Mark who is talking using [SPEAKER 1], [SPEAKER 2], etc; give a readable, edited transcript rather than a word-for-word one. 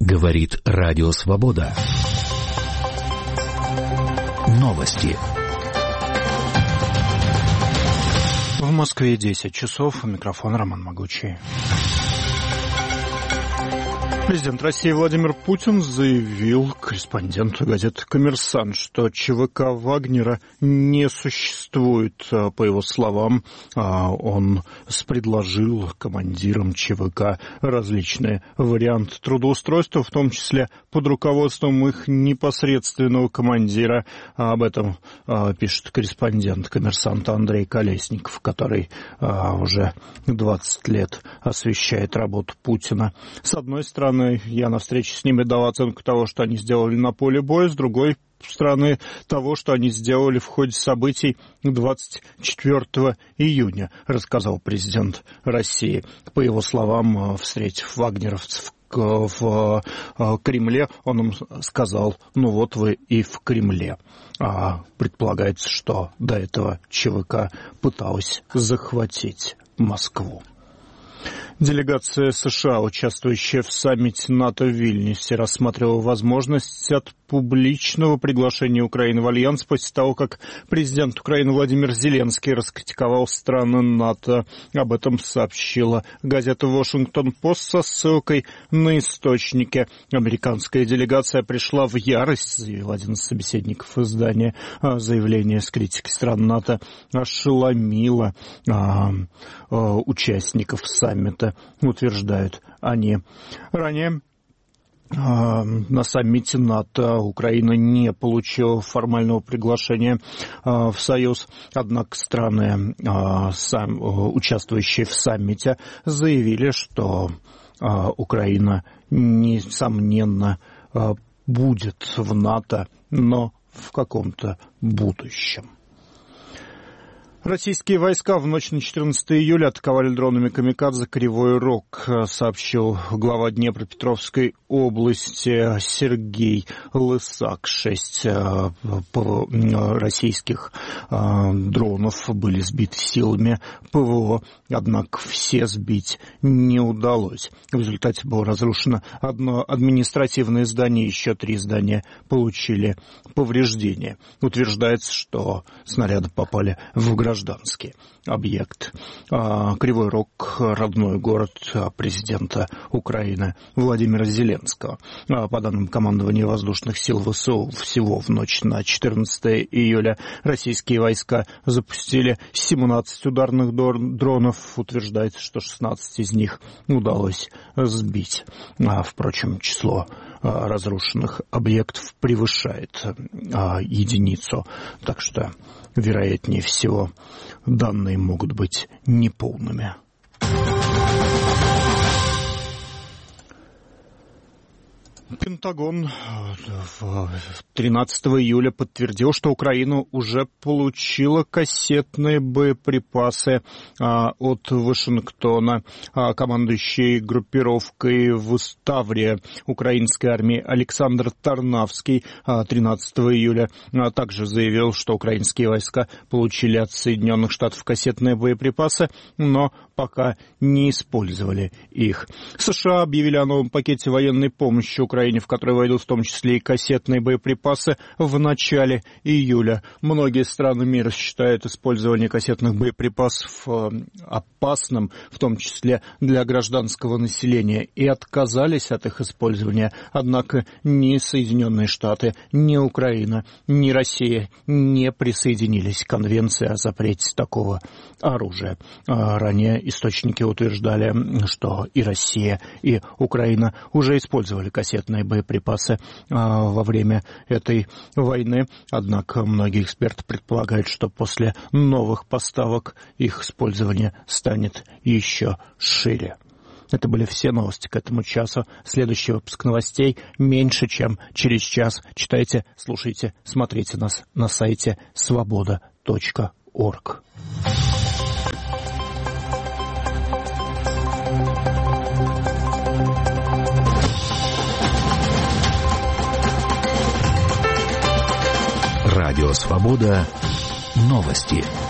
[SPEAKER 1] Говорит Радио Свобода. Новости.
[SPEAKER 2] В Москве 10 часов. Микрофон Роман Могучий. Президент России Владимир Путин заявил корреспонденту газеты «Коммерсант», что ЧВК Вагнера не существует. По его словам, он предложил командирам ЧВК различные варианты трудоустройства, в том числе под руководством их непосредственного командира. Об этом пишет корреспондент «Коммерсанта» Андрей Колесников, который уже 20 лет освещает работу Путина. С одной стороны, я на встрече с ними дал оценку того, что они сделали на поле боя, с другой стороны, того, что они сделали в ходе событий 24 июня, рассказал президент России. По его словам, встретив вагнеровцев в Кремле, он им сказал: ну вот вы и в Кремле. Предполагается, что до этого ЧВК пыталась захватить Москву. Делегация США, участвующая в саммите НАТО в Вильнюсе, рассматривала возможность от публичного приглашения Украины в альянс после того, как президент Украины Владимир Зеленский раскритиковал страны НАТО. Об этом сообщила газета «Вашингтон-Пост» со ссылкой на источники. Американская делегация пришла в ярость, заявил один из собеседников издания. Заявление с критикой стран НАТО ошеломило участников саммита, утверждают они. Ранее на саммите НАТО Украина не получила формального приглашения в Союз, однако страны, участвующие в саммите, заявили, что Украина, несомненно, будет в НАТО, но в каком-то будущем. Российские войска в ночь на 14 июля атаковали дронами «Камикадзе» Кривой Рог, сообщил глава Днепропетровской области Сергей Лысак. 6 российских дронов были сбиты силами ПВО, однако все сбить не удалось. В результате было разрушено одно административное здание, еще 3 здания получили повреждения. Утверждается, что снаряды попали в гражданский объект. Кривой Рог — родной город президента Украины Владимира Зеленского. По данным командования воздушных сил ВСУ, всего в ночь на 14 июля российские войска запустили 17 ударных дронов. Утверждается, что 16 из них удалось сбить. Впрочем, число разрушенных объектов превышает единицу, так что, вероятнее всего, данные могут быть неполными. Пентагон 13 июля подтвердил, что Украина уже получила кассетные боеприпасы от Вашингтона. Командующий группировкой в Ставре украинской армии Александр Тарнавский 13 июля также заявил, что украинские войска получили от Соединенных Штатов кассетные боеприпасы, но пока не использовали их. США объявили о новом пакете военной помощи Украине, в который войдут в том числе и кассетные боеприпасы, в начале июля. Многие страны мира считают использование кассетных боеприпасов опасным, в том числе для гражданского населения, и отказались от их использования. Однако ни Соединенные Штаты, ни Украина, ни Россия не присоединились к конвенции о запрете такого оружия. Ранее источники утверждали, что и Россия, и Украина уже использовали кассетные боеприпасы во время этой войны. Однако многие эксперты предполагают, что после новых поставок их использование станет еще шире. Это были все новости к этому часу. Следующий выпуск новостей меньше, чем через час. Читайте, слушайте, смотрите нас на сайте svoboda.org.
[SPEAKER 1] Радио Свобода. Новости.